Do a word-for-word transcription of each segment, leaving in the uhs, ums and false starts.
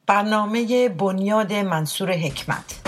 برنامه بنیاد منصور حکمت.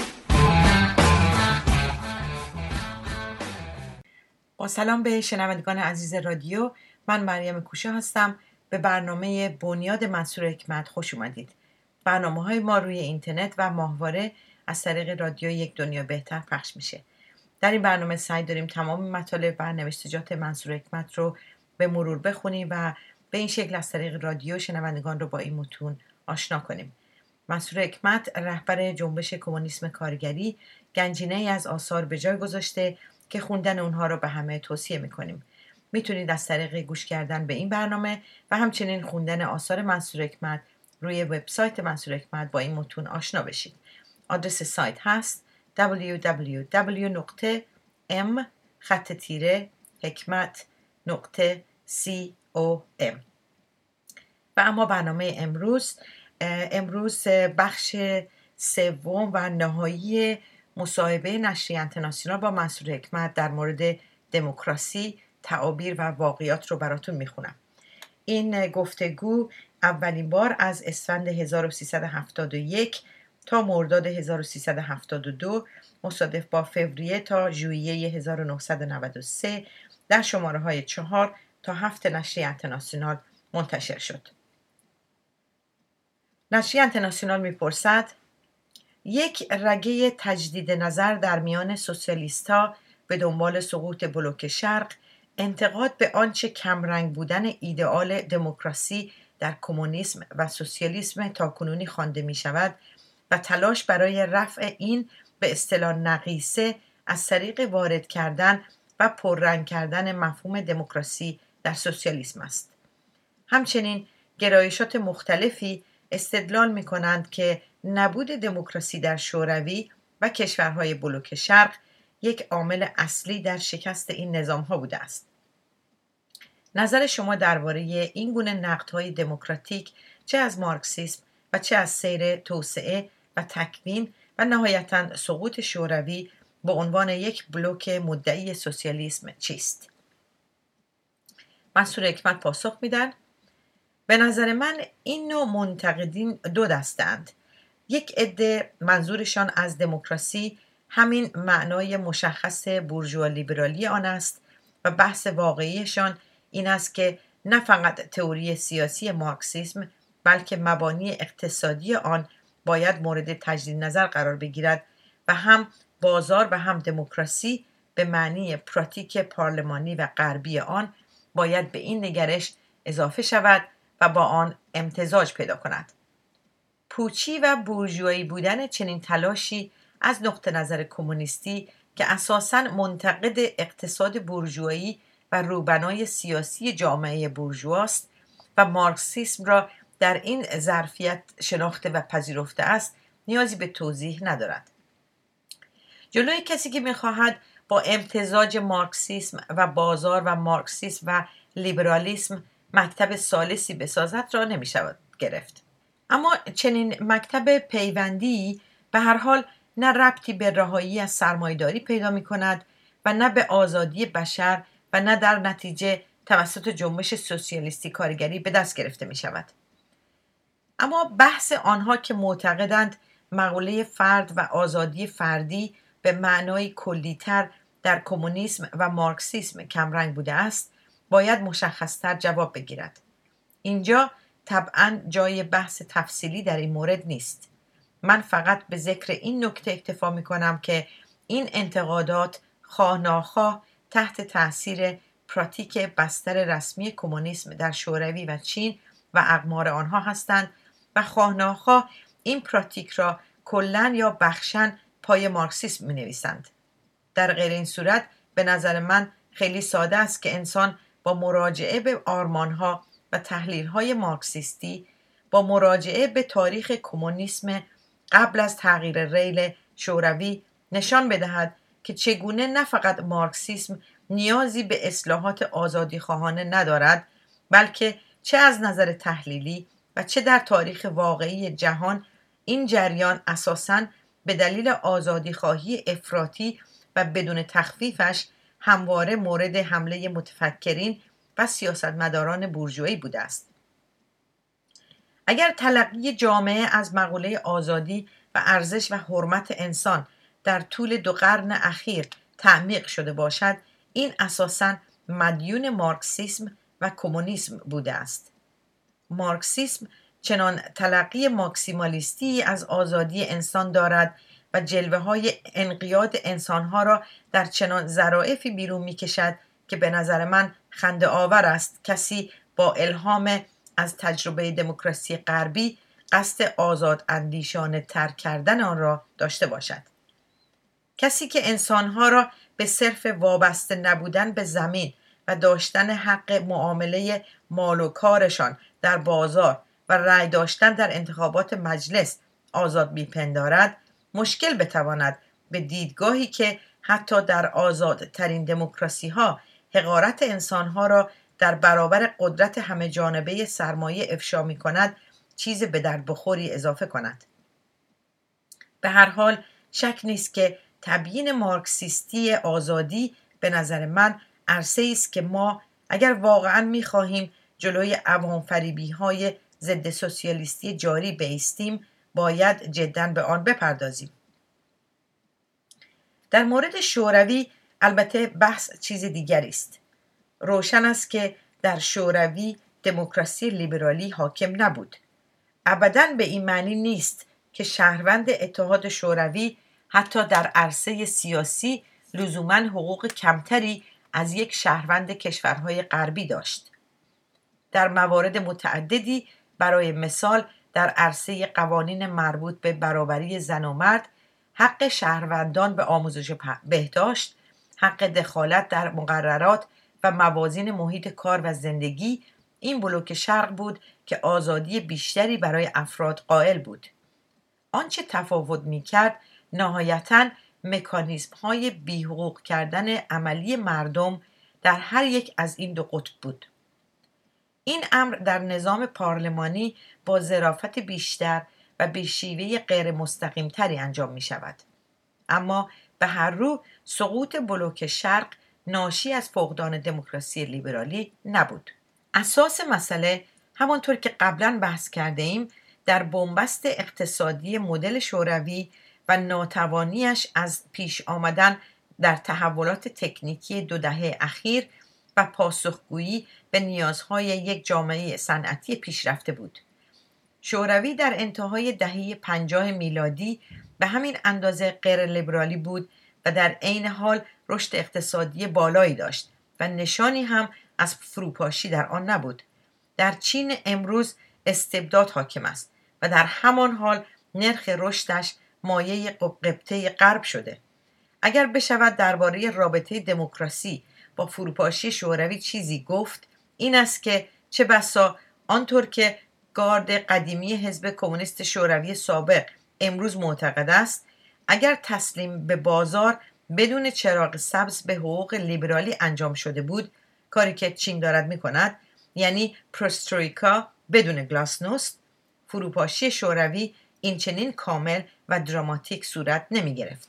با سلام به شنوندگان عزیز رادیو، من مریم کوشا هستم. به برنامه بنیاد منصور حکمت خوش اومدید. برنامه‌های ما روی اینترنت و ماهواره از طریق رادیو یک دنیا بهتر پخش میشه. در این برنامه سعی داریم تمام مطالب و نوشتجات منصور حکمت رو به مرور بخونیم و به این شکل از طریق رادیو شنوندگان رو با این متون آشنا کنیم. منصور حکمت رهبر جنبش کمونیسم کارگری گنجینه‌ای از آثار به جای گذاشته که خوندن اونها رو به همه توصیه میکنیم. میتونید از طریق گوش کردن به این برنامه و همچنین خوندن آثار منصور حکمت روی وبسایت منصور حکمت با این متون آشنا بشید. آدرس سایت هست دبلیو دبلیو دبلیو نقطه ام خط تیره حکمت نقطه سی او ام. و اما برنامه امروز امروز بخش سوم و نهایی مصاحبه نشریه اینترنشنال با منصور حکمت در مورد دموکراسی، تعابیر و واقعیات رو براتون میخونم. این گفتگو اولین بار از اسفند هزار و سیصد و هفتاد و یک تا مرداد هزار و سیصد و هفتاد و دو مصادف با فوریه تا ژوئیه هزار و نهصد و نود و سه در شماره های چهار تا هفت نشریه اینترنشنال منتشر شد. نشریه اینترنشنال میپرسد: یک رگه تجدید نظر در میان سوسیالیست‌ها به دنبال سقوط بلوک شرق، انتقاد به آنچه کمرنگ بودن ایدئال دموکراسی در کمونیسم و سوسیالیسم تاکنونی خوانده می شود و تلاش برای رفع این به اصطلاح نقیصه از طریق وارد کردن و پررنگ کردن مفهوم دموکراسی در سوسیالیسم است. همچنین گرایشات مختلفی استدلال می کنند که نبود دموکراسی در شوروی و کشورهای بلوک شرق یک عامل اصلی در شکست این نظام‌ها بوده است. نظر شما درباره این گونه نقدهای دموکراتیک چه از مارکسیسم و چه از سیر توسعه و تکوین و نهایتاً سقوط شوروی به عنوان یک بلوک مدعی سوسیالیسم چیست؟ منصور حکمت پاسخ میدن: به نظر من این نوع منتقدین دو دستند. یک عده منظورشان از دموکراسی همین معنای مشخص بورژوا لیبرالی آن است و بحث واقعیشان این است که نه فقط تئوری سیاسی مارکسیسم بلکه مبانی اقتصادی آن باید مورد تجدید نظر قرار بگیرد و هم بازار و هم دموکراسی به معنی پراتیک پارلمانی و غربی آن باید به این نگرش اضافه شود و با آن امتزاج پیدا کند. پوچی و بورژوایی بودن چنین تلاشی از نقطه نظر کمونیستی که اساساً منتقد اقتصاد بورژوایی و روبنای سیاسی جامعه بورژواست و مارکسیسم را در این ظرفیت شناخته و پذیرفته است نیازی به توضیح ندارد. جلوی کسی که می‌خواهد با امتزاج مارکسیسم و بازار و مارکسیسم و لیبرالیسم مکتب ثالثی بسازد را نمی‌شود گرفت. اما چنین مکتب پیوندی به هر حال نه ربطی به رهایی از سرمایه‌داری پیدا می‌کند و نه به آزادی بشر و نه در نتیجه توسط جنبش سوسیالیستی کارگری به دست گرفته می‌شود. اما بحث آنها که معتقدند مقوله فرد و آزادی فردی به معنای کلی‌تر در کمونیسم و مارکسیسم کمرنگ بوده است باید مشخص‌تر جواب بگیرد. اینجا طبعاً جای بحث تفصیلی در این مورد نیست. من فقط به ذکر این نکته اکتفا می کنم که این انتقادات خواه ناخواه تحت تأثیر پراتیک بستر رسمی کمونیسم در شوروی و چین و اقمار آنها هستند و خواه ناخواه این پراتیک را کلاً یا بخشاً پای مارکسیسم می نویسند. در غیر این صورت به نظر من خیلی ساده است که انسان با مراجعه به آرمانها و تحلیل‌های مارکسیستی، با مراجعه به تاریخ کمونیسم قبل از تغییر ریل شوروی نشان بدهد که چگونه نه فقط مارکسیسم نیازی به اصلاحات آزادیخواهانه ندارد، بلکه چه از نظر تحلیلی و چه در تاریخ واقعی جهان این جریان اساساً به دلیل آزادیخواهی افراطی و بدون تخفیفش همواره مورد حمله متفکرین و سیاستمداران بورژوایی بوده است. اگر تلقی جامعه از مقوله آزادی و ارزش و حرمت انسان در طول دو قرن اخیر تعمیق شده باشد، این اساساً مدیون مارکسیسم و کمونیسم بوده است. مارکسیسم چنان تلقی ماکسیمالیستی از آزادی انسان دارد و جلوه های انقیاد انسانها را در چنان ظرافی بیرون می کشد که به نظر من خنده آور است کسی با الهام از تجربه دموکراسی غربی قصد آزاد اندیشانه تر کردن آن را داشته باشد. کسی که انسانها را به صرف وابسته نبودن به زمین و داشتن حق معامله مال و کارشان در بازار و رأی داشتن در انتخابات مجلس آزاد میپندارد، مشکل بتواند به دیدگاهی که حتی در آزادترین دموکراسی ها حقارت انسانها را در برابر قدرت همه جانبه سرمایه افشا می کند چیز به درد بخوری اضافه کند. به هر حال شک نیست که تبیین مارکسیستی آزادی به نظر من عرصه‌ای است که ما اگر واقعاً می‌خواهیم جلوی عوام فریبی های ضد سوسیالیستی جاری بایستیم باید جداً به آن بپردازیم. در مورد شوروی البته بحث چیز دیگری است. روشن است که در شوروی دموکراسی لیبرالی حاکم نبود. ابداً به این معنی نیست که شهروند اتحاد شوروی حتی در عرصه سیاسی لزوماً حقوق کمتری از یک شهروند کشورهای غربی داشت. در موارد متعددی، برای مثال در عرصه قوانین مربوط به برابری زن و مرد، حق شهروندان به آموزش بهداشت، حق دخالت در مقررات و موازین محیط کار و زندگی، این بلوک شرق بود که آزادی بیشتری برای افراد قائل بود. آنچه تفاوت می‌کرد نهایتاً مکانیزم های بی‌حقوق کردن عملی مردم در هر یک از این دو قطب بود. این امر در نظام پارلمانی با ظرافت بیشتر و به شیوه غیر مستقیم تری انجام می شود. اما به هر رو سقوط بلوک شرق ناشی از فقدان دموکراسی لیبرالی نبود. اساس مسئله همانطور که قبلا بحث کرده ایم در بنبست اقتصادی مدل شوروی و ناتوانیش از پیش آمدن در تحولات تکنیکی دو دهه اخیر و پاسخگویی به نیازهای یک جامعه صنعتی پیشرفته بود. شوروی در انتهای دهه پنجاه میلادی به همین اندازه غیر لیبرالی بود و در عین حال رشد اقتصادی بالایی داشت و نشانی هم از فروپاشی در آن نبود. در چین امروز استبداد حاکم است و در همان حال نرخ رشدش مایه قبطه غرب شده. اگر بشود درباره رابطه دموکراسی با فروپاشی شوروی چیزی گفت، این است که چه بسا آنطور که گارد قدیمی حزب کمونیست شوروی سابق امروز معتقد است، اگر تسلیم به بازار بدون چراغ سبز به حقوق لیبرالی انجام شده بود، کاری که چین دارد می کند، یعنی پرسترویکا بدون گلاسنوست، فروپاشی شوروی این چنین کامل و دراماتیک صورت نمی گرفت.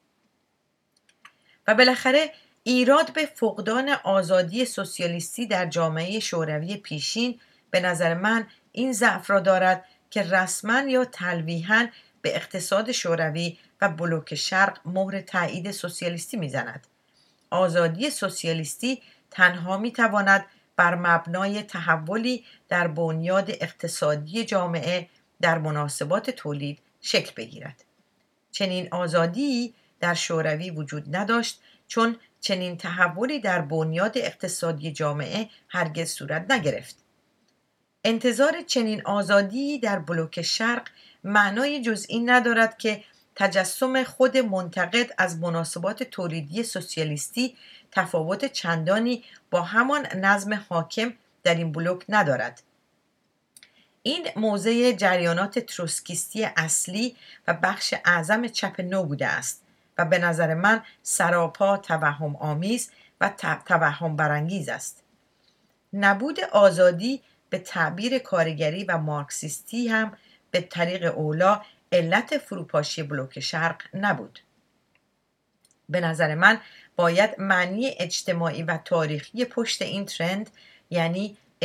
و بالاخره ایراد به فقدان آزادی سوسیالیستی در جامعه شوروی پیشین به نظر من این ضعف را دارد که رسما یا تلویحاً به اقتصاد شوروی و بلوک شرق مهر تایید سوسیالیستی میزند. آزادی سوسیالیستی تنها میتواند بر مبنای تحولی در بنیاد اقتصادی جامعه در مناسبات تولید شکل بگیرد. چنین آزادی در شوروی وجود نداشت چون چنین تحولی در بنیاد اقتصادی جامعه هرگز صورت نگرفت. انتظار چنین آزادی در بلوک شرق معنای جز این ندارد که تجسم خود منتقد از مناسبات تولیدی سوسیالیستی تفاوت چندانی با همان نظم حاکم در این بلوک ندارد. این موضع جریانات تروسکیستی اصلی و بخش اعظم چپ نو بوده است و به نظر من سراپا توهم آمیز و توهم برانگیز است. نبود آزادی به تعبیر کارگری و مارکسیستی هم به طریق اولا علت فروپاشی بلوک شرق نبود. به نظر من باید معنی اجتماعی و تاریخی پشت این ترند، یعنی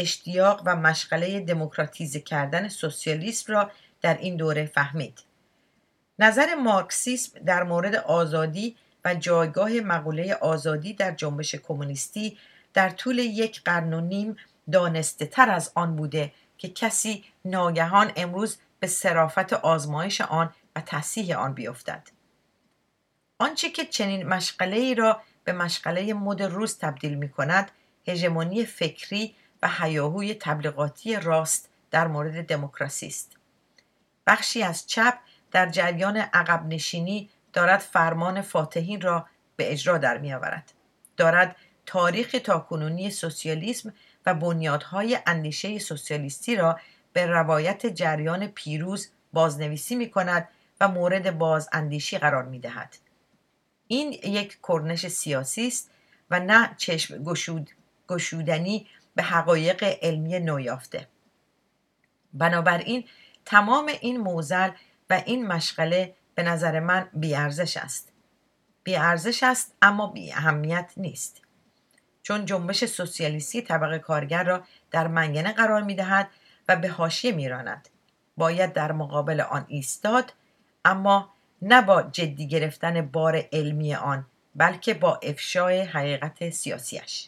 اشتیاق و مشغله دموکراتیزه کردن سوسیالیسم را در این دوره فهمید. نظر مارکسیسم در مورد آزادی و جایگاه مقوله آزادی در جنبش کمونیستی در طول یک قرن و نیم دانسته تر از آن بوده که کسی ناگهان امروز به صرافت آزمایش آن و تصحیح آن بیفتد. آنچه که چنین مشغله‌ای را به مشغله مد روز تبدیل می کند، هژمونی فکری و هیاهوی تبلیغاتی راست در مورد دموکراسی است. بخشی از چپ در جریان عقب نشینی دارد فرمان فاتحین را به اجرا در می آورد. دارد تاریخ تاکنونی سوسیالیسم و بنیادهای اندیشه سوسیالیستی را به روایت جریان پیروز بازنویسی می کند و مورد بازاندیشی قرار می دهد. این یک کرنش سیاسی است و نه چشم گشود گشودنی به حقایق علمی نویافته. بنابراین تمام این معضل و این مشغله به نظر من بی‌ارزش است. بی‌ارزش است اما بی اهمیت نیست. چون جنبش سوسیالیستی طبقه کارگر را در منگنه قرار می‌دهد و به حاشیه می‌راند. باید در مقابل آن ایستاد، اما نه با جدی گرفتن بار علمی آن، بلکه با افشای حقیقت سیاسیش.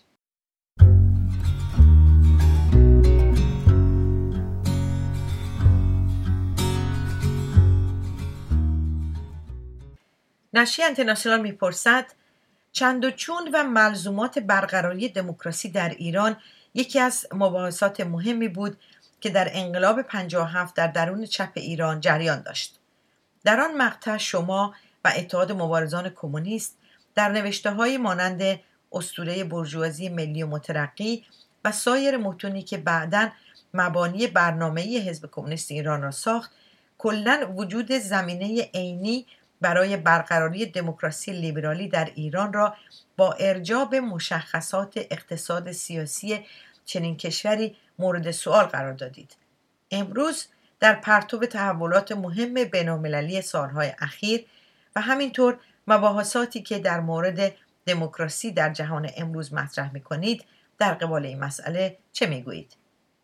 نشریه اینترنشنال میپرسد چند و چون و ملزومات برقراری دموکراسی در ایران یکی از مباحثات مهمی بود که در انقلاب پنجاه و هفت در درون چپ ایران جریان داشت. در آن مقطع شما و اتحاد مبارزان کمونیست در نوشته‌های مانند اسطوره بورژوازی ملی و مترقی و سایر متونی که بعداً مبانی برنامه‌ای حزب کمونیست ایران را ساخت، کلاً وجود زمینه عینی برای برقراری دموکراسی لیبرالی در ایران را با ارجاع به مشخصات اقتصاد سیاسی چنین کشوری مورد سؤال قرار دادید. امروز در پرتو تحولات مهم بین‌المللی سالهای اخیر و همینطور مباحثاتی که در مورد دموکراسی در جهان امروز مطرح می‌کنید، در قبال این مسئله چه می‌گویید؟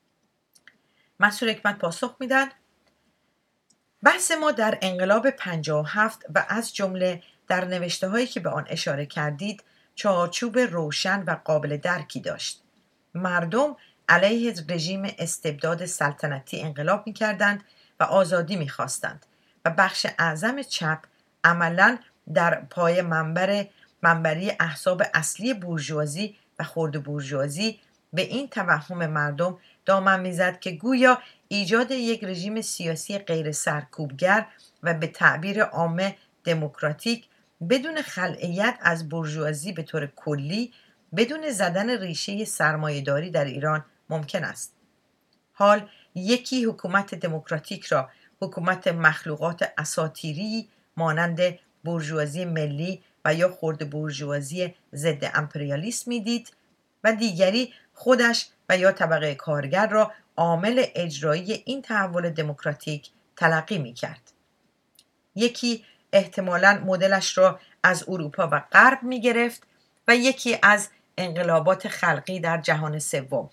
مسئول حکمت پاسخ میدن: بحث ما در انقلاب پنجاه و هفت و از جمله در نوشته‌هایی که به آن اشاره کردید چارچوب روشن و قابل درکی داشت. مردم علیه رژیم استبداد سلطنتی انقلاب می‌کردند و آزادی می‌خواستند و بخش اعظم چپ عملاً در پای منبر منبری احزاب اصلی بورژوازی و خرد بورژوازی به این توهم مردم دامن می‌زد که گویا ایجاد یک رژیم سیاسی غیر سرکوبگر و به تعبیر عام دموکراتیک بدون خلأیت از بورژوازی به طور کلی، بدون زدن ریشه سرمایه‌داری در ایران ممکن است. حال یکی حکومت دموکراتیک را حکومت مخلوقات اساطیری مانند بورژوازی ملی و یا خرد بورژوازی ضد امپریالیسم میدید و دیگری خودش و یا طبقه کارگر را عامل اجرایی این تحول دموکراتیک تلقی میکرد. یکی احتمالاً مدلش را از اروپا و غرب میگرفت و یکی از انقلابات خلقی در جهان سوم.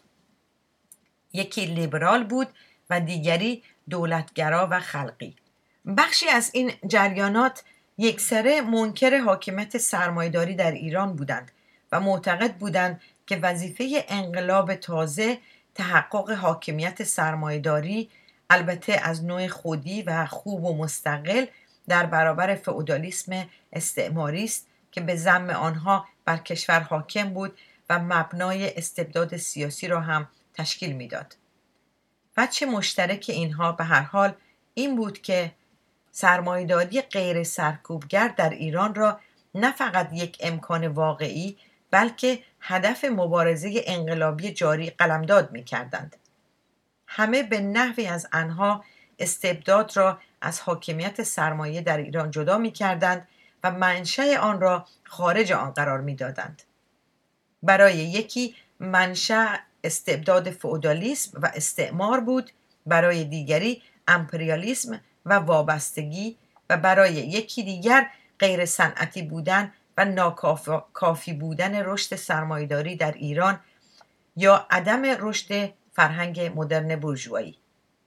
یکی لیبرال بود و دیگری دولتگرا و خلقی. بخشی از این جریانات یکسره منکر حاکمیت سرمایه‌داری در ایران بودند و معتقد بودند که وظیفه انقلاب تازه تحقق حاکمیت سرمایه‌داری، البته از نوع خودی و خوب و مستقل، در برابر فئودالیسم استعماری است که به ذم آنها بر کشور حاکم بود و مبنای استبداد سیاسی را هم تشکیل میداد. وجه مشترک اینها به هر حال این بود که سرمایه‌داری غیر سرکوبگر در ایران را نه فقط یک امکان واقعی، بلکه هدف مبارزه انقلابی جاری قلمداد می‌کردند. همه به نحوی از آنها استبداد را از حاکمیت سرمایه در ایران جدا می‌کردند و منشأ آن را خارج آن قرار می‌دادند. برای یکی منشأ استبداد فئودالیسم و استعمار بود، برای دیگری امپریالیسم و وابستگی و برای یکی دیگر غیر صنعتی بودن و ناکافی بودن رشد سرمایه‌داری در ایران یا عدم رشد فرهنگ مدرن بورژوایی.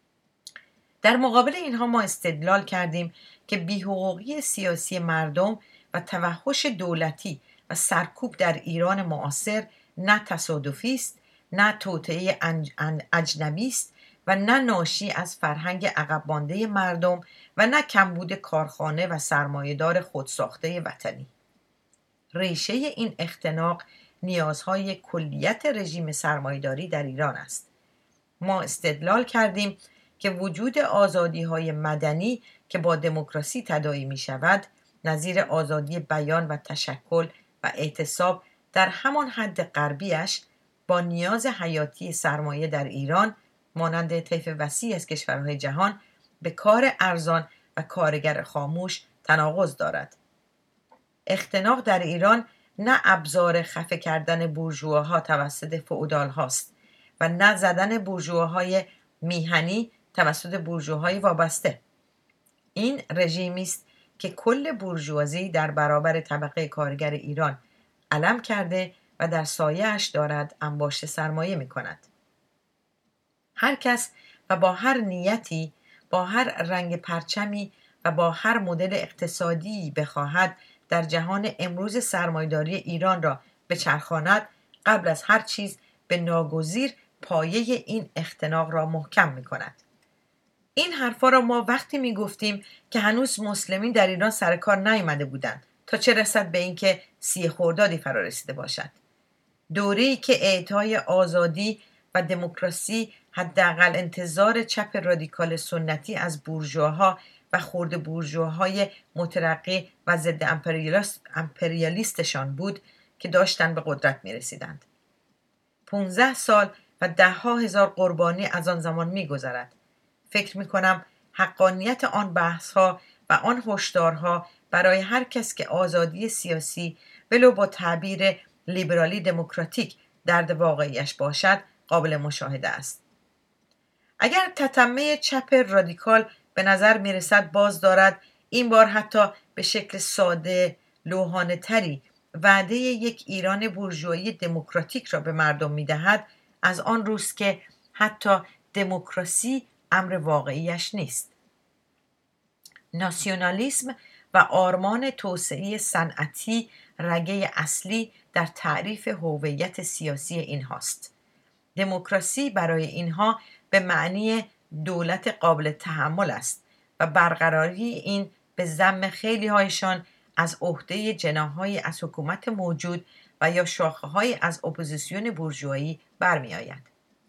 در مقابل اینها ما استدلال کردیم که بی‌حقوقی سیاسی مردم و توحش دولتی و سرکوب در ایران معاصر نه تصادفی است، نه توطئه اجنبی است و نه ناشی از فرهنگ عقب مانده مردم و نه کمبود کارخانه و سرمایه‌دار خودساخته وطنی. ریشه این اختناق نیازهای کلیت رژیم سرمایه‌داری در ایران است. ما استدلال کردیم که وجود آزادی‌های مدنی که با دموکراسی تداعی می‌شود، نظیر آزادی بیان و تشکل و اعتصاب در همان حد غربیش، با نیاز حیاتی سرمایه در ایران مانند طیف وسیع از کشورهای جهان به کار ارزان و کارگر خاموش تناقض دارد. اختناق در ایران نه ابزار خفه کردن بورژواها توسط فئودال هاست و نه زدن بورژواهای میهنی توسط بورژواهای وابسته. این رژیمی است که کل بورژوازی در برابر طبقه کارگر ایران علم کرده و در سایه‌اش دارد انباشت سرمایه می‌کند. هر کس و با هر نیتی، با هر رنگ پرچمی و با هر مدل اقتصادی بخواهد در جهان امروز سرمایه‌داری ایران را بچرخاند، قبل از هر چیز به ناگزیر پایه این اختناق را محکم می‌کند. این حرفا را ما وقتی می‌گفتیم که هنوز مسلمین در ایران سر کار نیامده بودند، تا چه رسد به اینکه سی خردادی فرا رسیده باشد. دوره‌ای که اعطای آزادی و دموکراسی حداقل انتظار چپ رادیکال سنتی از بورژواها و خرد بورژواهای مترقی و ضد امپریالیست امپریالیستشان بود که داشتن به قدرت می رسیدند. پونزده سال و ده ها هزار قربانی از آن زمان می گذرد. فکر می کنم حقانیت آن بحث ها و آن هشدارها برای هر کس که آزادی سیاسی ولو با تعبیر لیبرالی دموکراتیک درد واقعیش باشد قابل مشاهده است. اگر تتمه چپ رادیکال به نظر می رسد باز دارد، این بار حتی به شکل ساده لوحانه تری وعده یک ایران بورژوایی دموکراتیک را به مردم می دهد، از آن روز که حتی دموکراسی امر واقعیش نیست. ناسیونالیسم و آرمان توسعه صنعتی رگه اصلی در تعریف هویت سیاسی اینهاست. دموکراسی برای اینها به معنی دولت قابل تحمل است و برقراری این به ذم خیلی هایشان از عهده جناح‌های از حکومت موجود و یا شاخه‌های از اپوزیسیون بورژوایی برمی آید.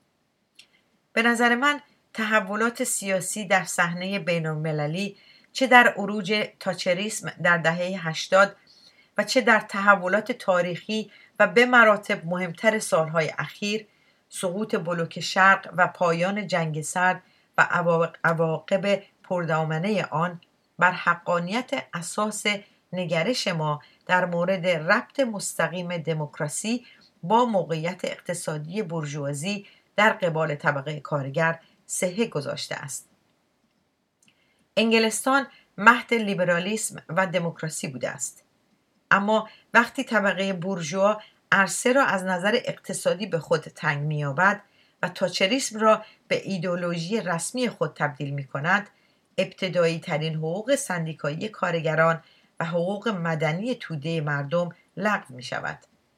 به نظر من تحولات سیاسی در صحنه بین‌المللی، چه در عروج تاچریسم در دهه هشتاد و چه در تحولات تاریخی و به مراتب مهمتر سالهای اخیر، سقوط بلوک شرق و پایان جنگ سرد و عواقب پردامنه آن، بر حقانیت اساس نگرش ما در مورد ربط مستقیم دموکراسی با موقعیت اقتصادی بورژوازی در قبال طبقه کارگر صحه گذاشته است. انگلستان مهد لیبرالیسم و دموکراسی بوده است، اما وقتی طبقه بورژوا عرصه را از نظر اقتصادی به خود تنگ می‌یابد و تاچریسم را به ایدئولوژی رسمی خود تبدیل می‌کند، ابتدایی ترین حقوق سندیکایی کارگران و حقوق مدنی توده مردم لغو می‌شود.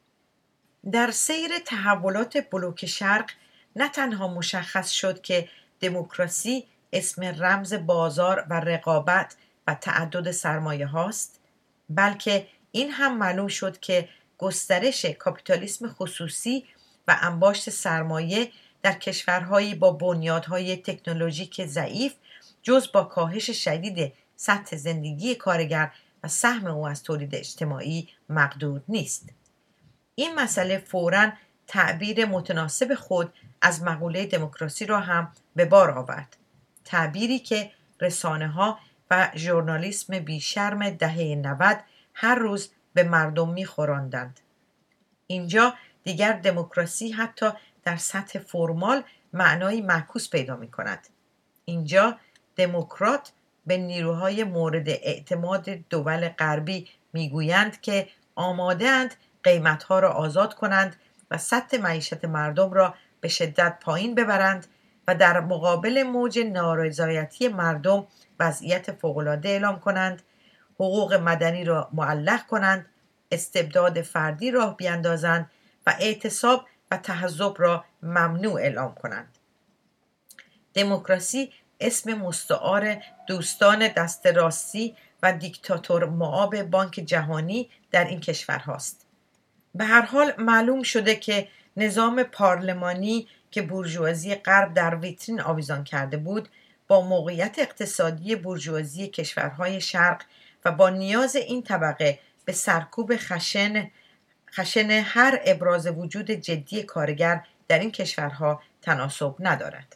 در سیر تحولات بلوک شرق نه تنها مشخص شد که دموکراسی اسم رمز بازار و رقابت و تعدد سرمایه هاست، بلکه این هم معلوم شد که گسترش کاپیتالیسم خصوصی و انباشت سرمایه در کشورهایی با بنیادهای تکنولوژیک ضعیف جز با کاهش شدید سطح زندگی کارگر و سهم او از تولید اجتماعی مقدور نیست. این مسئله فوراً تعبیر متناسب خود از مقوله دموکراسی را هم به بار آورد، تعبیری که رسانه‌ها و ژورنالیسم بیشرم دهه نود هر روز به مردم می‌خوراندند. اینجا دیگر دموکراسی حتی در سطح فرمال معنایی معکوس پیدا می‌کند. اینجا دموکرات به نیروهای مورد اعتماد دول غربی می‌گویند که آماده‌اند قیمت‌ها را آزاد کنند و سطح معیشت مردم را به شدت پایین ببرند و در مقابل موج نارضایتی مردم وضعیت فوق‌العاده اعلام کنند، حقوق مدنی را معلق کنند، استبداد فردی راه بیندازند و اعتصاب و تحزب را ممنوع اعلام کنند. دموکراسی اسم مستعار دوستان دست راستی و دیکتاتور معاب بانک جهانی در این کشورهاست. به هر حال معلوم شده که نظام پارلمانی که بورژوازی غرب در ویترین آویزان کرده بود، با موقعیت اقتصادی بورژوازی کشورهای شرق و با نیاز این طبقه به سرکوب خشن خشن هر ابراز وجود جدی کارگر در این کشورها تناسب ندارد.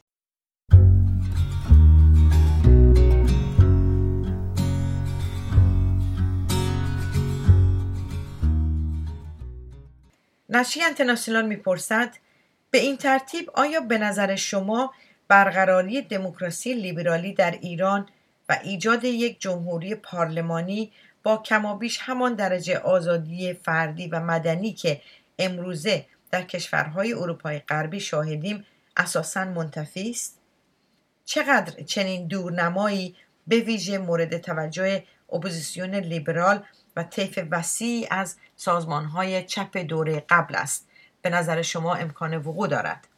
نشریه اینترنشنال میپرسد به این ترتیب آیا به نظر شما برقراری دموکراسی لیبرالی در ایران و ایجاد یک جمهوری پارلمانی با کمابیش همان درجه آزادی فردی و مدنی که امروزه در کشورهای اروپای غربی شاهدیم اساساً منتفی است؟ چقدر چنین دورنمایی به ویژه مورد توجه اپوزیسیون لیبرال و طیف وسیعی از سازمانهای چپ دوره قبل است به نظر شما امکان وقوع دارد؟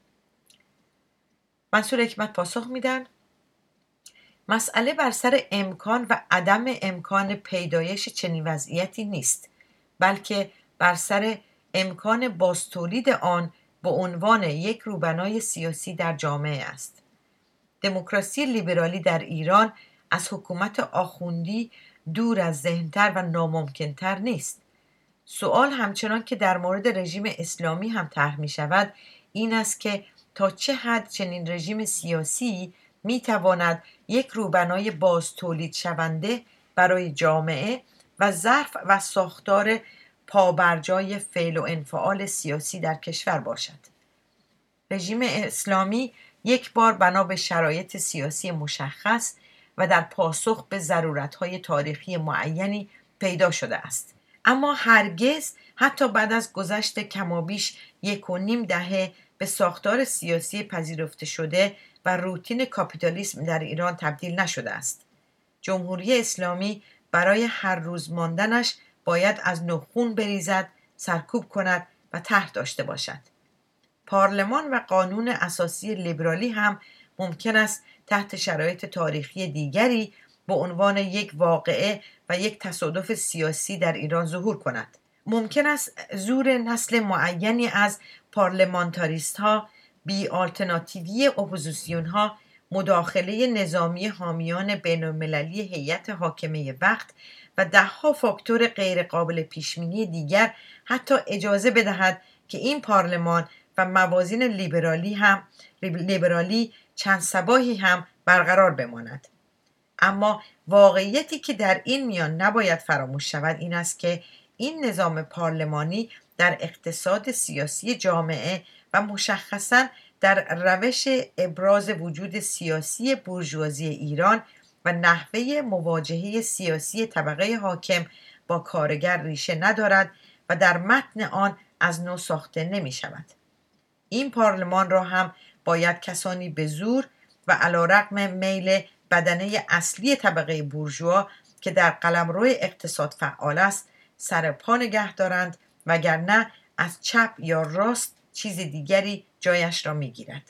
منصور حکمت پاسخ میدن مسئله بر سر امکان و عدم امکان پیدایش چنین وضعیتی نیست، بلکه بر سر امکان بازتولید آن به عنوان یک روبنای سیاسی در جامعه است. دموکراسی لیبرالی در ایران از حکومت آخوندی دور از ذهن‌تر و ناممکن‌تر نیست. سوال همچنان که در مورد رژیم اسلامی هم طرح می‌شود این است که تا چه حد چنین رژیم سیاسی می‌تواند یک روبنای باز تولید شونده برای جامعه و ظرف و ساختار پابرجای فعل و انفعال سیاسی در کشور باشد. رژیم اسلامی یک بار بنا به شرایط سیاسی مشخص و در پاسخ به ضرورت‌های تاریخی معینی پیدا شده است، اما هرگز حتی بعد از گذشت کمابیش یک و نیم دهه به ساختار سیاسی پذیرفته شده و روتین کاپیتالیسم در ایران تبدیل نشده است. جمهوری اسلامی برای هر روز ماندنش باید از نو خون بریزد، سرکوب کند و طرح داشته باشد. پارلمان و قانون اساسی لیبرالی هم ممکن است تحت شرایط تاریخی دیگری به عنوان یک واقعه و یک تصادف سیاسی در ایران ظهور کند. ممکن است زور نسل معینی از پارلمانتاریست ها، بی آلترناتیوی اپوزیسیون ها، مداخله نظامی حامیان بین المللی هیئت حاکمه وقت و دهها فاکتور غیر قابل پیشبینی دیگر حتی اجازه بدهد که این پارلمان و موازین لیبرالی هم لیبرالی چند صباحی هم برقرار بماند. اما واقعیتی که در این میان نباید فراموش شود این است که این نظام پارلمانی در اقتصاد سیاسی جامعه و مشخصاً در روش ابراز وجود سیاسی بورژوازی ایران و نحوه مواجهه سیاسی طبقه حاکم با کارگر ریشه ندارد و در متن آن از نو ساخته نمی شود. این پارلمان را هم باید کسانی به زور و علیرغم میل بدنه اصلی طبقه بورژوا که در قلمرو اقتصاد فعال است سر پا نگه دارند، وگرنه از چپ یا راست چیز دیگری جایش را میگیرد.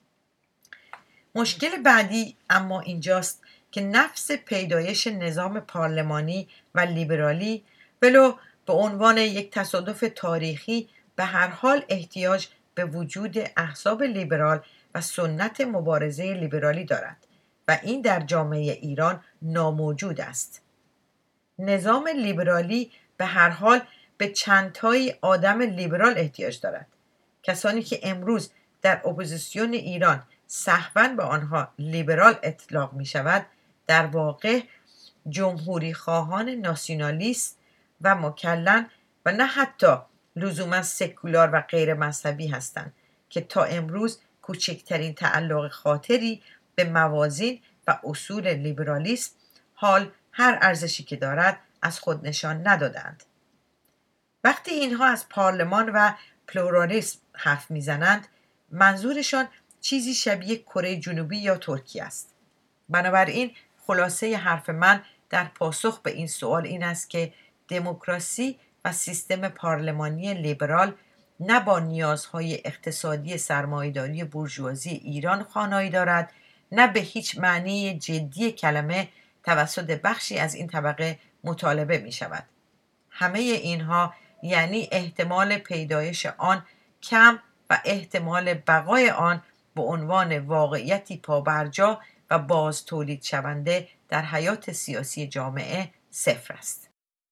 مشکل بعدی اما اینجاست که نفس پیدایش نظام پارلمانی و لیبرالی ولو به عنوان یک تصادف تاریخی به هر حال احتیاج به وجود احزاب لیبرال و سنت مبارزه لیبرالی دارد و این در جامعه ایران ناموجود است. نظام لیبرالی به هر حال به چندتایی آدم لیبرال احتیاج دارد. کسانی که امروز در اپوزیسیون ایران سهواً به آنها لیبرال اطلاق می شود در واقع جمهوری خواهان ناسیونالیست و مکلن و نه حتی لزوما سکولار و غیر مذهبی هستند که تا امروز کوچکترین تعلق خاطری به موازین و اصول لیبرالیسم، حال هر ارزشی که دارد، از خود نشان ندادند. وقتی اینها از پارلمان و پلورالیسم حرف میزنند منظورشان چیزی شبیه کره جنوبی یا ترکیه است. بنابراین خلاصه حرف من در پاسخ به این سوال این است که دموکراسی و سیستم پارلمانی لیبرال نه با نیازهای اقتصادی سرمایه‌داری بورژوازی ایران خانایی دارد، نه به هیچ معنی جدی کلمه توسط بخشی از این طبقه مطالبه می شود. همه اینها یعنی احتمال پیدایش آن کم و احتمال بقای آن به عنوان واقعیتی پابرجا و باز تولید شونده در حیات سیاسی جامعه صفر است.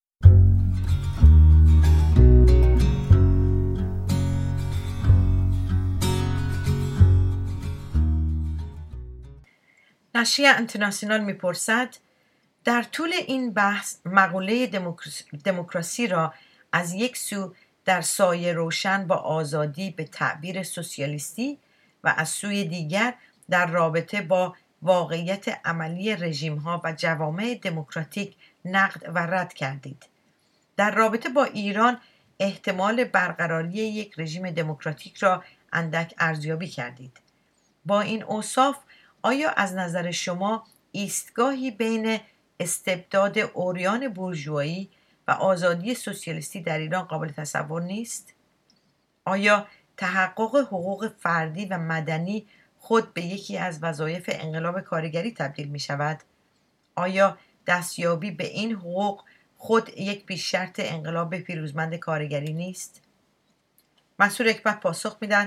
نشریه انترناسیونال میپرسد در طول این بحث مقوله دموکراسی را از یک سو در سایه روشن با آزادی به تعبیر سوسیالیستی و از سوی دیگر در رابطه با واقعیت عملی رژیم‌ها و جوامع دموکراتیک نقد و رد کردید. در رابطه با ایران احتمال برقراری یک رژیم دموکراتیک را اندک ارزیابی کردید. با این اوصاف آیا از نظر شما ایستگاهی بین استبداد عریان بورژوایی و آزادی سوسیالیستی در ایران قابل تصور نیست؟ آیا تحقق حقوق فردی و مدنی خود به یکی از وظایف انقلاب کارگری تبدیل می شود؟ آیا دستیابی به این حقوق خود یک پیش‌شرط انقلاب پیروزمند کارگری نیست؟ منصور حکمت پاسخ میدن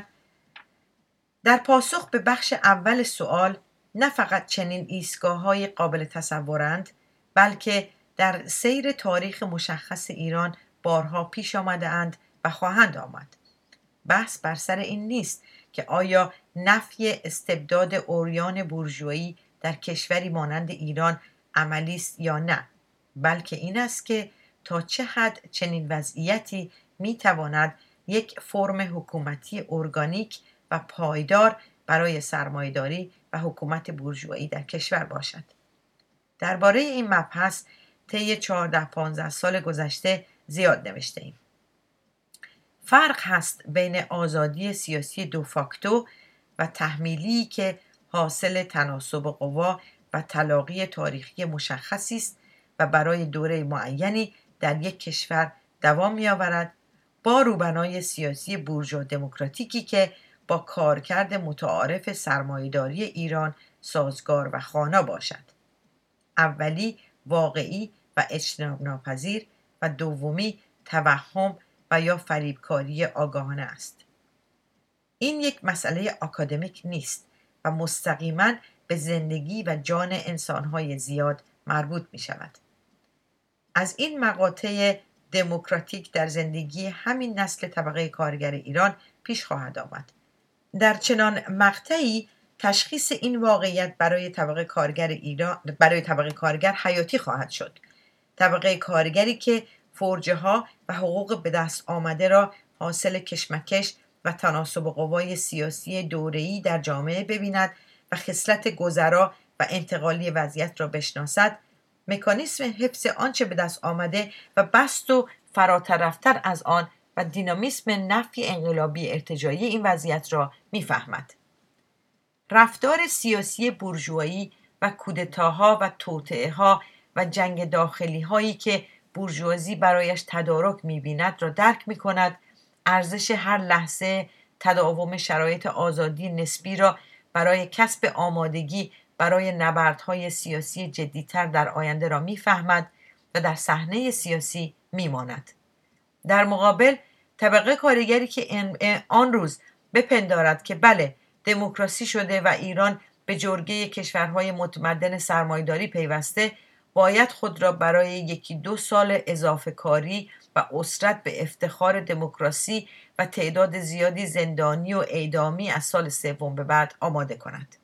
در پاسخ به بخش اول سوال نه فقط چنین ایستگاه‌های قابل تصورند، بلکه در سیر تاریخ مشخص ایران بارها پیش آمده اند و خواهند آمد. بحث بر سر این نیست که آیا نفی استبداد عریان بورژوایی در کشوری مانند ایران عملی است یا نه، بلکه این است که تا چه حد چنین وضعیتی میتواند یک فرم حکومتی ارگانیک و پایدار برای سرمایه‌داری و حکومت بورژوایی در کشور باشد. درباره این مبحث طی چهارده پانزده سال گذشته زیاد نوشته ایم. فرق هست بین آزادی سیاسی دو فاکتو و تحمیلی که حاصل تناسب قوا و تلاقی تاریخی مشخصی است و برای دوره معینی در یک کشور دوام می‌آورد، با روبنای سیاسی بورژوا دموکراتیکی که با کارکرد متعارف سرمایه‌داری ایران سازگار و خوانا باشد. اولی واقعی و اجتناب ناپذیر و دومی توهم و یا فریبکاری آگاهانه است. این یک مسئله آکادمیک نیست و مستقیما به زندگی و جان انسان‌های زیاد مربوط می شود. از این مقاطع دموکراتیک در زندگی همین نسل طبقه کارگر ایران پیش خواهد آمد. در چنان مقطعی تشخیص این واقعیت برای طبقه کارگر ایران برای طبقه کارگر حیاتی خواهد شد. طبقه کارگری که فرجه ها و حقوق به دست آمده را حاصل کشمکش و تناسب قوای سیاسی دوره‌ای در جامعه ببیند و خصلت گذرا و انتقالی وضعیت را بشناسد، مکانیسم حفظ آنچه به دست آمده و بست و فراتر رفتن از آن و دینامیسم نفی انقلابی ارتجاعی این وضعیت را می‌فهمد. رفتار سیاسی بورژوایی و کودتاها و توطئه‌ها و جنگ داخلی هایی که بورژوازی برایش تدارک می‌بیند را درک می‌کند، ارزش هر لحظه تداوم شرایط آزادی نسبی را برای کسب آمادگی برای نبردهای سیاسی جدی‌تر در آینده را می‌فهمد و در صحنه سیاسی می‌ماند. در مقابل طبقه کارگری که آن روز بپندارد که بله دموکراسی شده و ایران به جرگه کشورهای متمدن سرمایه‌داری پیوسته، باید خود را برای یکی دو سال اضافه کاری و اسرت به افتخار دموکراسی و تعداد زیادی زندانی و اعدامی از سال سوم به بعد آماده کند.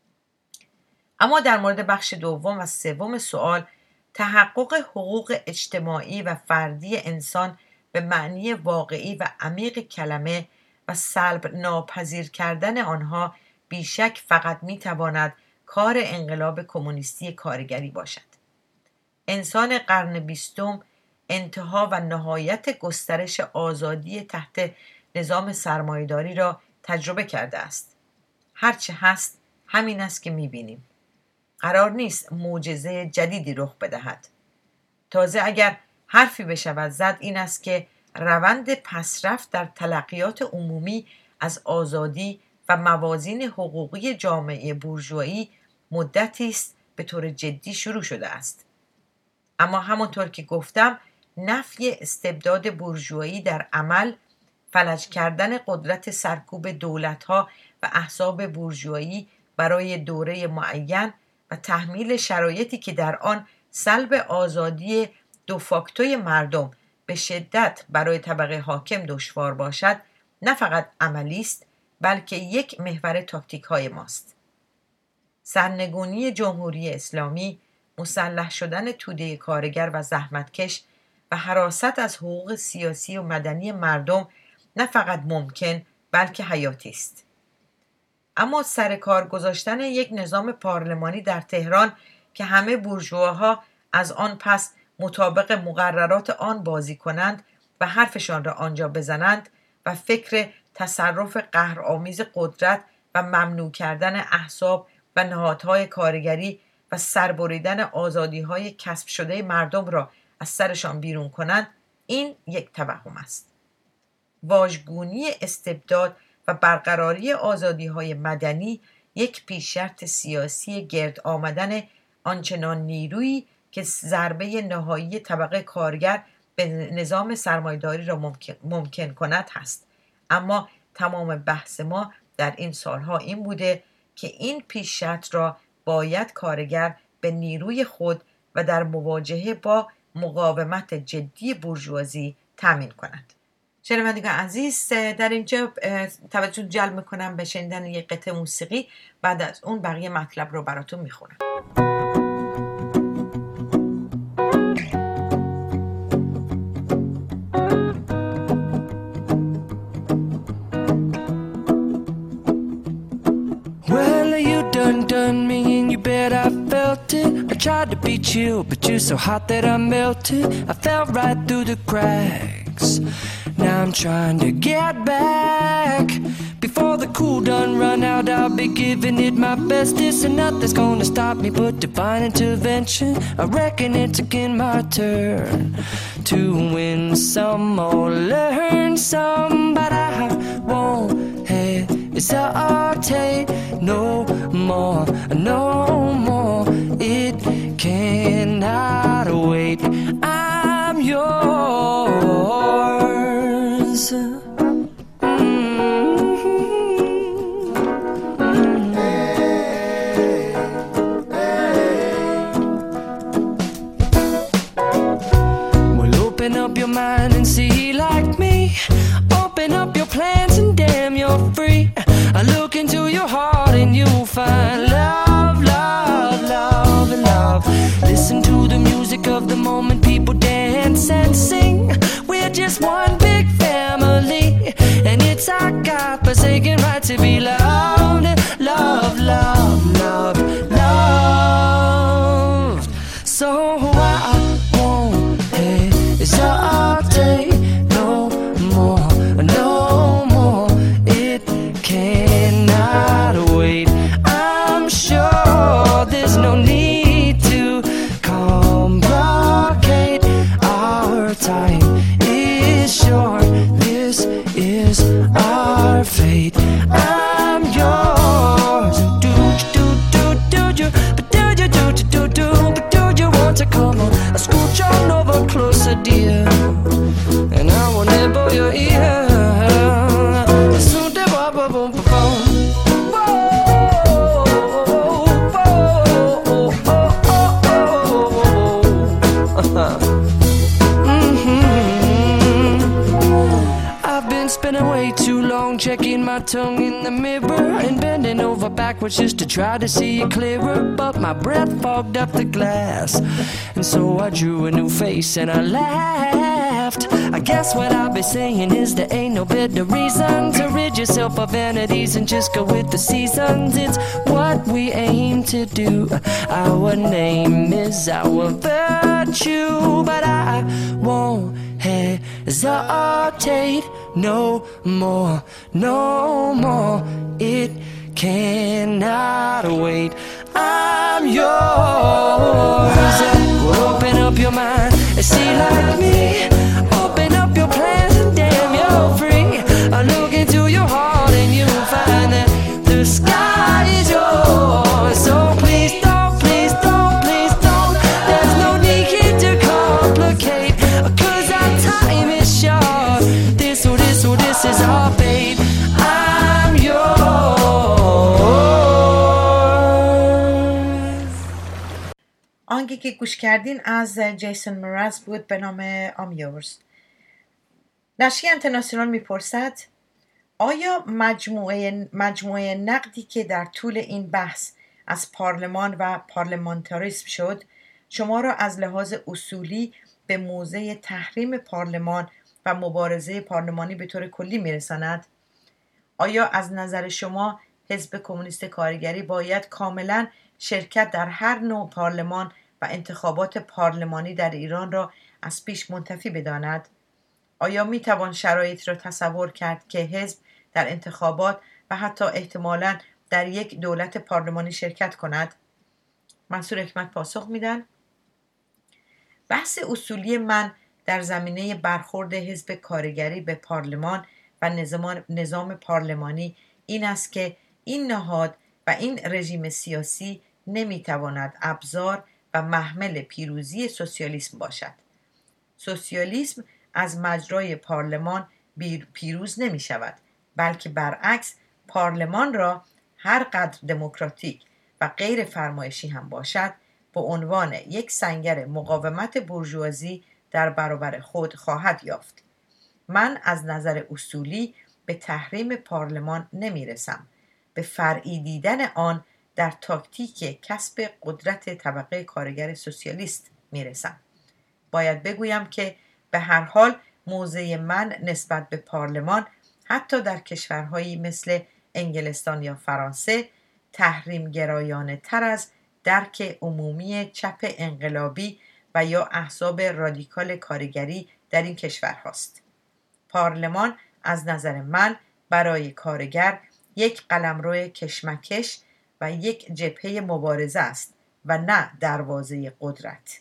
اما در مورد بخش دوم و سوم سوال، تحقق حقوق اجتماعی و فردی انسان به معنی واقعی و عمیق کلمه و سلب ناپذیر کردن آنها بیشک فقط میتواند کار انقلاب کمونیستی کارگری باشد. انسان قرن بیستم انتها و نهایت گسترش آزادی تحت نظام سرمایه‌داری را تجربه کرده است. هرچه هست همین است که می‌بینیم. قرار نیست معجزه جدیدی رخ بدهد. تازه اگر حرفی بشود زد این است که روند پسرفت در تلقیات عمومی از آزادی و موازین حقوقی جامعه بورژوایی مدتی است به طور جدی شروع شده است. اما همانطور که گفتم نفی استبداد بورژوایی در عمل، فلج کردن قدرت سرکوب دولت‌ها و احزاب بورژوایی برای دوره معین و تحمیل شرایطی که در آن سلب آزادی دو فاکتوی مردم به شدت برای طبقه حاکم دشوار باشد، نه فقط عملی است بلکه یک محور تاکتیک های ماست. سرنگونی جمهوری اسلامی، مسلح شدن توده کارگر و زحمتکش و حراست از حقوق سیاسی و مدنی مردم نه فقط ممکن بلکه حیاتی است. اما سر کار گذاشتن یک نظام پارلمانی در تهران که همه بورژواها از آن پس مطابق مقررات آن بازی کنند و حرفشان را آنجا بزنند و فکر تصرف قهرآمیز قدرت و ممنوع کردن احزاب و نهادهای کارگری و سربریدن آزادی‌های کسب شده مردم را از سرشان بیرون کنند، این یک توهم است. واژگونی استبداد و برقراری آزادی‌های مدنی یک پیش‌شرط سیاسی گرد آمدن آنچنان نیرویی که ضربه نهایی طبقه کارگر به نظام سرمایه‌داری را ممکن, ممکن کند هست. اما تمام بحث ما در این سالها این بوده که این پیش‌شرط را باید کارگر به نیروی خود و در مواجهه با مقاومت جدی بورژوازی تامین کند. شنوندگان عزیز، در اینجا توجه جلب میکنم به شنیدن یک قطعه موسیقی، بعد از اون بقیه مطلب رو براتون میخونم. Done me and you bet I felt it. I tried to be chill, but you're so hot that I melted. I fell right through the cracks. Now I'm trying to get back. Before the cool done run out, I'll be giving it my best. This and nothing's gonna stop me but divine intervention. I reckon it's again my turn to win some or learn some, but I won't hesitate no more, no more. It cannot wait. I'm yours. Open up your mind and see like me. Open up your plans and damn you're free. I look into your heart and you'll find love, love, love, and love. Listen to the music of the moment, people dance and sing. We're just one big family, and it's our God-forsaken right to be loved, love, love, love, loved. So I won't hesitate no more, no more. It cannot wait. I'm sure there's no need to complicate. Our time is short. This is our fate. I'm yours. Do do do do do, but do you do do do, but do you want to come on? I scooch on over closer, dear, and I will nibble your ear. Soon to bop bop boom boom. Spending way too long checking my tongue in the mirror and bending over backwards just to try to see it clearer, but my breath fogged up the glass, and so I drew a new face and I laughed. I guess what I'll be saying is there ain't no better reason to rid yourself of vanities and just go with the seasons. It's what we aim to do. Our name is our virtue, but I won't hesitate no more, no more. It cannot wait. I'm yours. Open up your mind and see like me. Open up your plans and damn, you're free. I look into your heart and you'll find that the sky is yours. So please don't, please don't, please don't. There's no need here to complicate, 'cause our time is short. This, oh, this, oh, this is our fate. I'm yours. آهنگی که گوش کردین از جیسون مراز بود به نام I'm Yours. نشریه اینترنشنال میپرسد آیا مجموعه مجموعه نقدی که در طول این بحث از پارلمان و پارلمانتاریسم شد شما را از لحاظ اصولی به موضع تحریم پارلمان و مبارزه پارلمانی به طور کلی میرساند؟ آیا از نظر شما حزب کمونیست کارگری باید کاملا شرکت در هر نوع پارلمان و انتخابات پارلمانی در ایران را از پیش منتفی بداند؟ آیا می توان شرایط را تصور کرد که حزب در انتخابات و حتی احتمالاً در یک دولت پارلمانی شرکت کند؟ منصور حکمت پاسخ میدن بحث اصولی من در زمینه برخورد حزب کارگری به پارلمان و نظام, نظام پارلمانی این است که این نهاد و این رژیم سیاسی نمیتواند ابزار و محمل پیروزی سوسیالیسم باشد. سوسیالیسم از مجرای پارلمان پیروز نمی شود، بلکه برعکس پارلمان را هر قدر دموکراتیک و غیر فرمایشی هم باشد به عنوان یک سنگر مقاومت بورژوازی در برابر خود خواهد یافت. من از نظر اصولی به تحریم پارلمان نمی رسم. به فرعی دیدن آن در تاکتیک کسب قدرت طبقه کارگر سوسیالیست می رسم. باید بگویم که به هر حال موضع من نسبت به پارلمان حتی در کشورهایی مثل انگلستان یا فرانسه تحریم گرایانه تر از درک عمومی چپ انقلابی و یا احزاب رادیکال کارگری در این کشورهاست. پارلمان از نظر من برای کارگر یک قلمرو کشمکش و یک جبهه مبارزه است و نه دروازه قدرت.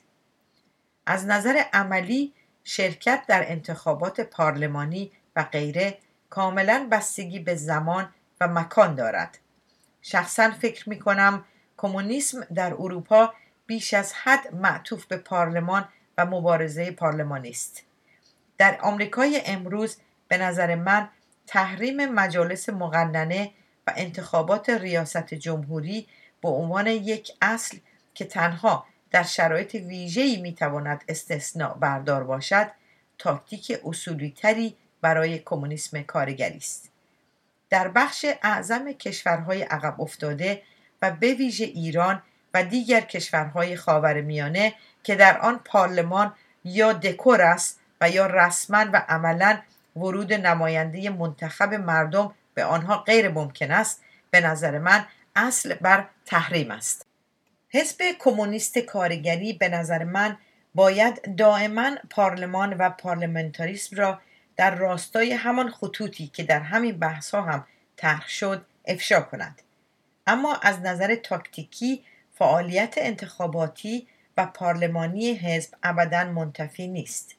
از نظر عملی شرکت در انتخابات پارلمانی و غیره کاملا بستگی به زمان و مکان دارد. شخصا فکر می کنم کمونیسم در اروپا بیش از حد معطوف به پارلمان و مبارزه پارلمانی است. در آمریکای امروز به نظر من تحریم مجالس مقننه و انتخابات ریاست جمهوری به عنوان یک اصل که تنها در شرایط ویژه‌ای میتواند استثناء بردار باشد، تاکتیک اصولی تری برای کمونیسم کارگری است. در بخش اعظم کشورهای عقب افتاده و به ویژه ایران و دیگر کشورهای خاورمیانه که در آن پارلمان یا دکور است و یا رسما و عملا ورود نماینده منتخب مردم به آنها غیر ممکن است، به نظر من اصل بر تحریم است. حزب کمونیست کارگری به نظر من باید دائما پارلمان و پارلمانتاریسم را در راستای همان خطوطی که در همین بحث‌ها هم طرح شد افشا کند. اما از نظر تاکتیکی فعالیت انتخاباتی و پارلمانی حزب ابداً منتفی نیست.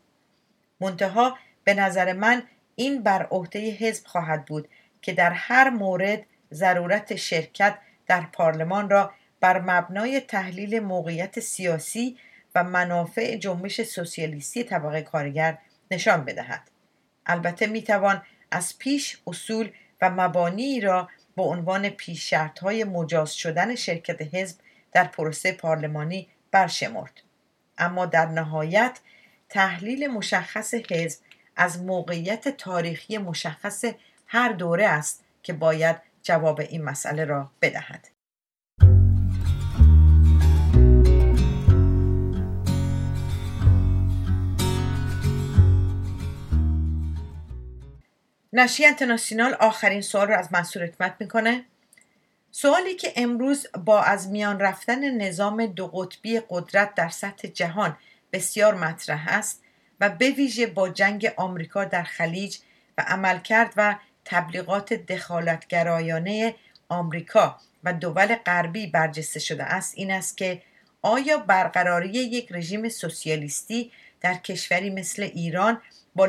منتها به نظر من این بر عهده حزب خواهد بود که در هر مورد ضرورت شرکت در پارلمان را بر مبنای تحلیل موقعیت سیاسی و منافع جنبش سوسیالیستی طبقه کارگر نشان بدهد. البته میتوان از پیش اصول و مبانی را به عنوان پیش شرط‌های مجاز شدن شرکت حزب در پروسه پارلمانی برشمرد. اما در نهایت تحلیل مشخص حزب از موقعیت تاریخی مشخص هر دوره است که باید جواب این مسئله را بدهد. نشریه اینترنشنال آخرین سوال را از منصور حکمت میکنه. سوالی که امروز با از میان رفتن نظام دو قطبی قدرت در سطح جهان بسیار مطرح است و به ویژه با جنگ آمریکا در خلیج و و عملکرد و تبلیغات دخالتگرایانه آمریکا و دول غربی برجسته شده است این است که آیا برقراری یک رژیم سوسیالیستی در کشوری مثل ایران با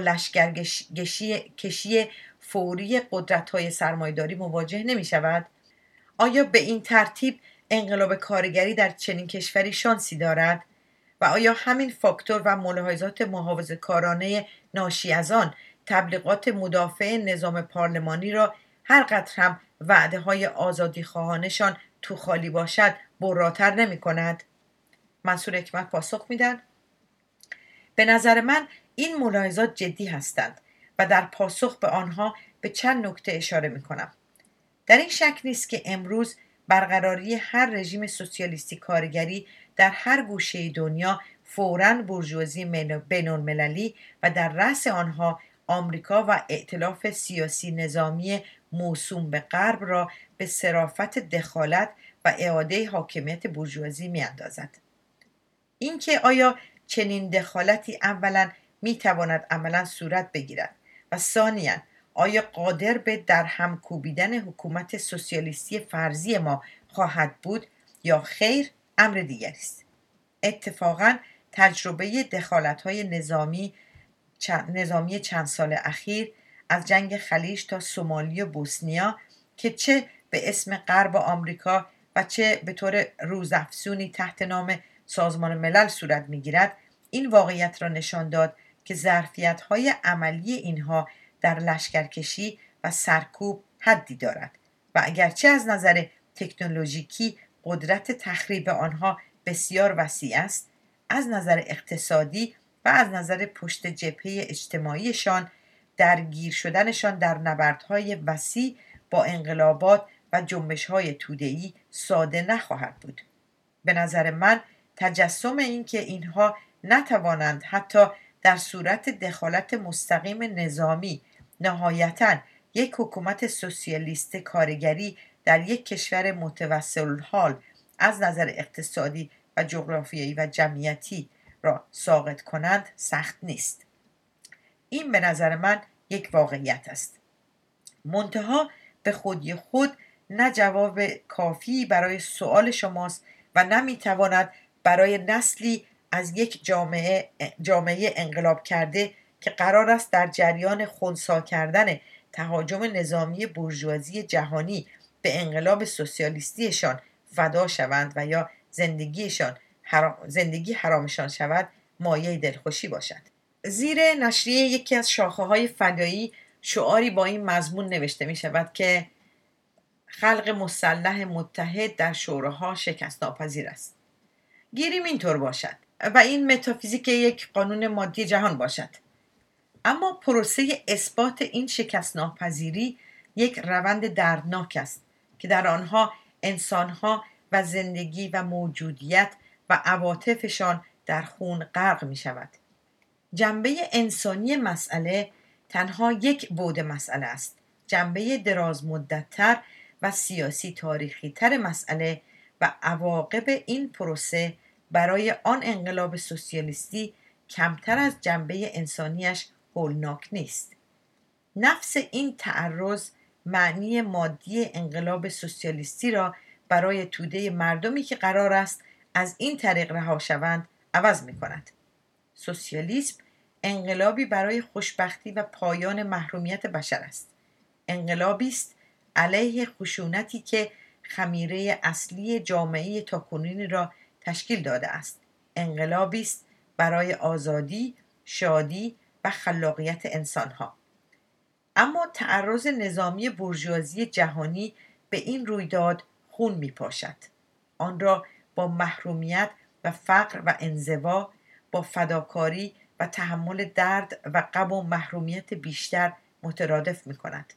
لشکرکشی فوری قدرت‌های سرمایه‌داری مواجه نمی‌شود؟ آیا به این ترتیب انقلاب کارگری در چنین کشوری شانسی دارد؟ و آیا همین فاکتور و ملاحظات محافظه‌کارانه ناشی از آن تبلیغات مدافع نظام پارلمانی را هر قدر هم وعده های آزادی خواهانشان تو خالی باشد براتر نمی کند؟ منصور حکمت پاسخ میدن به نظر من این ملاحظات جدی هستند و در پاسخ به آنها به چند نکته اشاره می کنم. در این شک نیست که امروز برقراری هر رژیم سوسیالیستی کارگری در هر گوشه دنیا فوراً بورژوازی بین‌المللی و در رأس آنها آمریکا و ائتلاف سیاسی نظامی موسوم به غرب را به صرافت دخالت و اعاده حاکمیت بورژوازی می‌اندازد. اینکه آیا چنین دخالتی اولاً می‌تواند عملاً صورت بگیرد و ثانیاً آیا قادر به در هم کوبیدن حکومت سوسیالیستی فرضی ما خواهد بود یا خیر امر دیگری است. اتفاقاً تجربه دخالت‌های نظامی نظامی چند سال اخیر از جنگ خلیج تا سومالی و بوسنیا که چه به اسم غرب آمریکا و چه به طور روزافزونی تحت نام سازمان ملل صورت می‌گیرد این واقعیت را نشان داد که ظرفیت‌های عملی اینها در لشکرکشی و سرکوب حدی دارد و اگرچه از نظر تکنولوژیکی قدرت تخریب آنها بسیار وسیع است، از نظر اقتصادی و از نظر پشت جبهه اجتماعیشان درگیر شدنشان در نبردهای وسیع با انقلابات و جنبش‌های توده‌ای ساده نخواهد بود. به نظر من تجسم این که اینها نتوانند حتی در صورت دخالت مستقیم نظامی نهایتاً یک حکومت سوسیالیست کارگری در یک کشور متوسط الحال از نظر اقتصادی و جغرافیایی و جمعیتی را ساقط کنند سخت نیست. این به نظر من یک واقعیت است. منتها به خودی خود نه جواب کافی برای سؤال شماست و نمیتواند برای نسلی از یک جامعه جامعه انقلاب کرده که قرار است در جریان خنثی کردن تهاجم نظامی بورژوازی جهانی به انقلاب سوسیالیستیشان فدا شوند و یا زندگیشان حرام، زندگی حرامشان شود مایه دلخوشی باشد. زیر نشریه یکی از شاخه‌های فدایی شعاری با این مضمون نوشته می شود که خلق مسلح متحد در شوراها شکست ناپذیر است. گیریم اینطور باشد و این متافیزیک یک قانون مادی جهان باشد. اما پروسه اثبات این شکست ناپذیری یک روند دردناک است که در آنها انسانها و زندگی و موجودیت و عواطفشان در خون غرق می شود. جنبه انسانی مسئله تنها یک بعد مسئله است. جنبه دراز مدت‌تر و سیاسی تاریخی تر مسئله و عواقب این پروسه برای آن انقلاب سوسیالیستی کمتر از جنبه انسانیش هولناک نیست. نفس این تعرض معنی مادی انقلاب سوسیالیستی را برای توده مردمی که قرار است از این طریق رها شوند عوض می کند. سوسیالیسم انقلابی برای خوشبختی و پایان محرومیت بشر است. انقلابی است علیه خشونتی که خمیره اصلی جامعه تاکنونی را تشکیل داده است. انقلابی است برای آزادی، شادی و خلاقیت انسانها. اما تعرض نظامی بورژوازی جهانی به این رویداد خون می‌پاشد. آن را با محرومیت و فقر و انزوا، با فداکاری و تحمل درد و غم و محرومیت بیشتر مترادف می‌کند.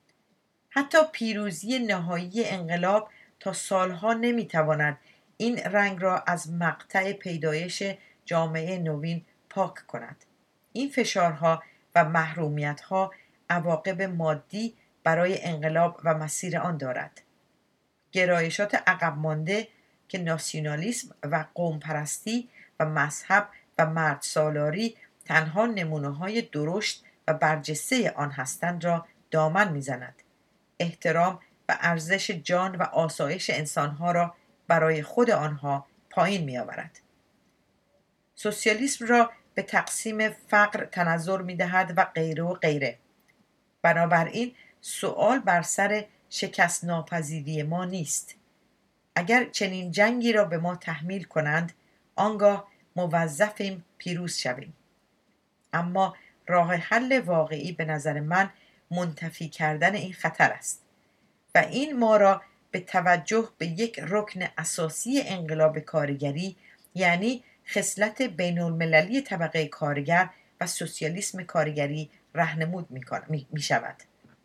حتی پیروزی نهایی انقلاب تا سالها نمی‌تواند این رنگ را از مقطع پیدایش جامعه نوین پاک کند. این فشارها و محرومیت‌ها عواقب مادی برای انقلاب و مسیر آن دارد. گرایشات عقب مانده که ناسیونالیسم و قوم پرستی و مذهب و مرد سالاری تنها نمونه‌های درشت و برجسته آن هستند را دامن می‌زند. احترام و ارزش جان و آسایش انسانها را برای خود آنها پایین می‌آورد. سوسیالیسم را به تقسیم فقر تنظر می‌دهد و غیره و غیره. بنابراین سؤال بر سر شکست ناپذیری ما نیست. اگر چنین جنگی را به ما تحمیل کنند، آنگاه موظفیم پیروز شویم. اما راه حل واقعی به نظر من منتفی کردن این خطر است و این ما را به توجه به یک رکن اساسی انقلاب کارگری، یعنی خصلت بین المللی طبقه کارگر و سوسیالیسم کارگری راهنمود می شود.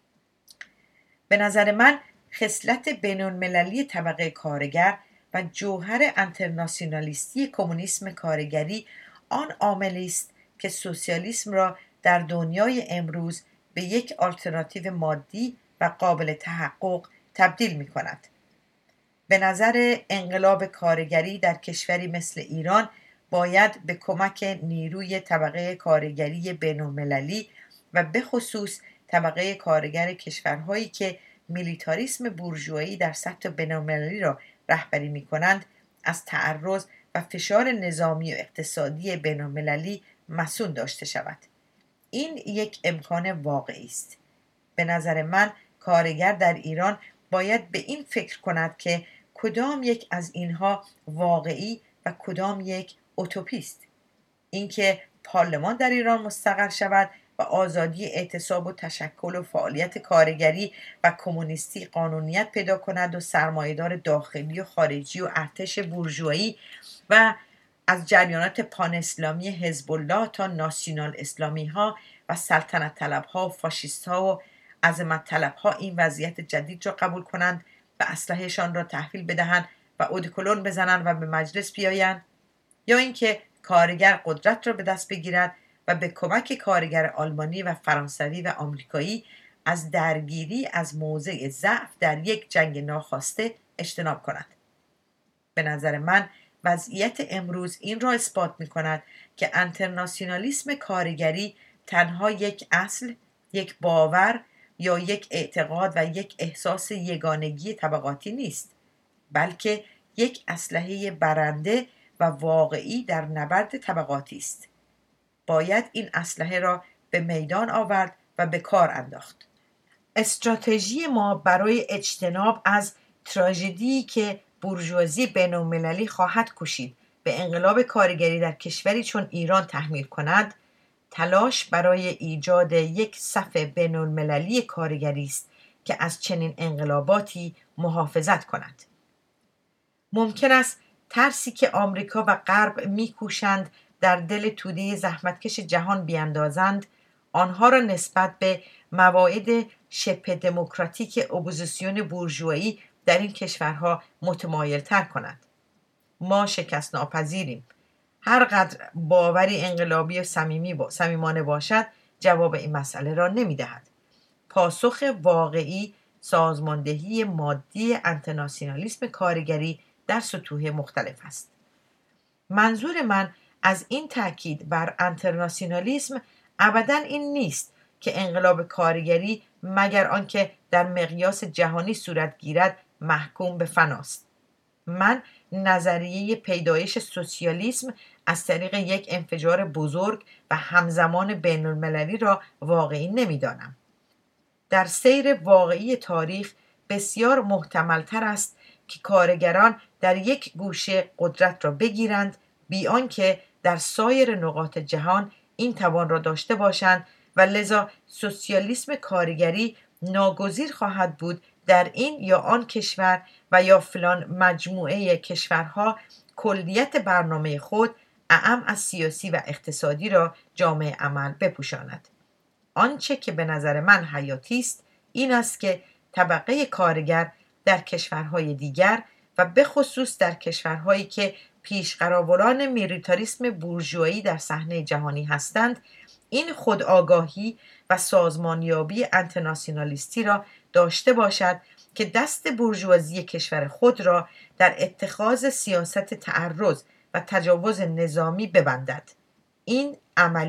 به نظر من خصلت بین المللی طبقه کارگر و جوهر انترناسیونالیستی کمونیسم کارگری آن عاملی است که سوسیالیسم را در دنیای امروز به یک آلترناتیو مادی و قابل تحقق تبدیل می کند. به نظر انقلاب کارگری در کشوری مثل ایران باید به کمک نیروی طبقه کارگری بین المللی و به خصوص طبقه کارگر کشورهایی که میلیتاریسم بورژوایی در سطح بین المللی را رهبری می کنند از تعرض و فشار نظامی و اقتصادی بین المللی مسئول داشته شود. این یک امکان واقعی است. به نظر من کارگر در ایران باید به این فکر کند که کدام یک از اینها واقعی و کدام یک اوتوپی است. اینکه پارلمان در ایران مستقر شود و آزادی اعتصاب و تشکل و فعالیت کارگری و کمونیستی قانونیت پیدا کند و سرمایه‌دار داخلی و خارجی و ارتش بورژوایی و از جریانات پان اسلامی حزب الله تا ناسیونال اسلامی ها و سلطنت طلب ها و فاشیست ها و عظمت طلب ها این وضعیت جدید را قبول کنند و اسلحه‌شان را تحویل بدهند و اودکلون بزنند و به مجلس بیایند، یا اینکه کارگر قدرت را به دست بگیرد و به کمک کارگر آلمانی و فرانسوی و آمریکایی از درگیری از موضع ضعف در یک جنگ ناخواسته اجتناب کند. به نظر من وضعیت امروز این را اثبات می کند که انترناسیونالیسم کارگری تنها یک اصل، یک باور یا یک اعتقاد و یک احساس یگانگی طبقاتی نیست، بلکه یک اسلحه برنده و واقعی در نبرد طبقاتی است. باید این اسلحه را به میدان آورد و به کار انداخت. استراتژی ما برای اجتناب از تراژدی که بورژوازی بین‌المللی خواهد کوشید به انقلاب کارگری در کشوری چون ایران تحمیل کند، تلاش برای ایجاد یک صف بین‌المللی کارگری است که از چنین انقلاباتی محافظت کند. ممکن است ترسی که آمریکا و غرب می‌کوشند در دل توده زحمتکش جهان بیاندازند، آنها را نسبت به مواعید شبه دموکراتیک اپوزیسیون بورژوایی در این کشورها متمایل تر کند. ما شکست ناپذیریم. هر قدر باوری انقلابی و صمیمی با صمیمانه باشد، جواب این مسئله را نمی‌دهد. پاسخ واقعی سازماندهی مادی انترناسیونالیسم کارگری در سطوح مختلف است. منظور من از این تاکید بر انترناسیونالیسم ابداً این نیست که انقلاب کارگری مگر آنکه در مقیاس جهانی صورت گیرد محکوم به فناست. من نظریه پیدایش سوسیالیسم از طریق یک انفجار بزرگ و همزمان بین المللی را واقعی نمی‌دانم. در سیر واقعی تاریخ بسیار محتمل تر است که کارگران در یک گوشه قدرت را بگیرند بی آنکه در سایر نقاط جهان این توان را داشته باشند و لذا سوسیالیسم کارگری ناگزیر خواهد بود در این یا آن کشور و یا فلان مجموعه کشورها کلیت برنامه خود اعم از سیاسی و اقتصادی را جامعه عمل بپوشاند. آنچه که به نظر من حیاتی است این است که طبقه کارگر در کشورهای دیگر و به خصوص در کشورهایی که پیشقراولان میلیتاریسم بورژوایی در صحنه جهانی هستند، این خودآگاهی و سازمانیابی انترناسیونالیستی را داشته باشد که دست بورژوازی کشور خود را در اتخاذ سیاست تعرض و تجاوز نظامی ببندد. این عملی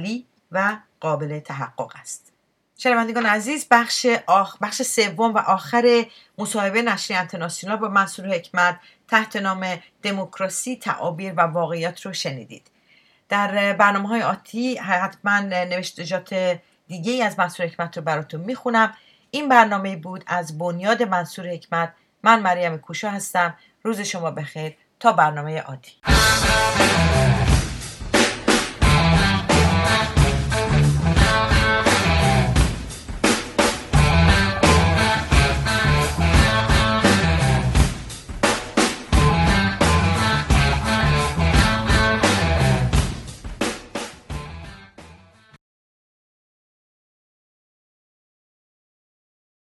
و قابل تحقق است. شنوندگان عزیز، بخش آخ... بخش سوم و آخر مصاحبه نشریه انترناسیونال با منصور حکمت تحت نام دموکراسی، تعابیر و واقعیت رو شنیدید. در برنامه‌های آتی حتما نوشتجات دیگه از منصور حکمت رو براتون میخونم. این برنامه بود از بنیاد منصور حکمت. من مریم کوشا هستم. روز شما بخیر تا برنامه آتی.